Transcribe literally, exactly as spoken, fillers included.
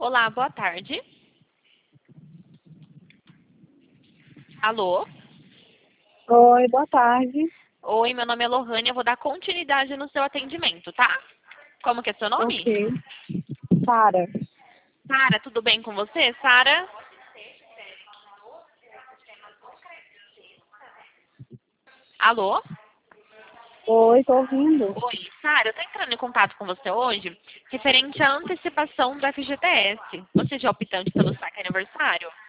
Olá, boa tarde. Alô? Oi, boa tarde. Oi, meu nome é Lohane, eu vou dar continuidade no seu atendimento, tá? Como que é seu nome? Ok. Sara. Sara, tudo bem com você, Sara? Alô? Oi, tô ouvindo. Oi, Sara, eu tô entrando em contato com você hoje referente à antecipação do F G T S. Você já é optante pelo saque aniversário?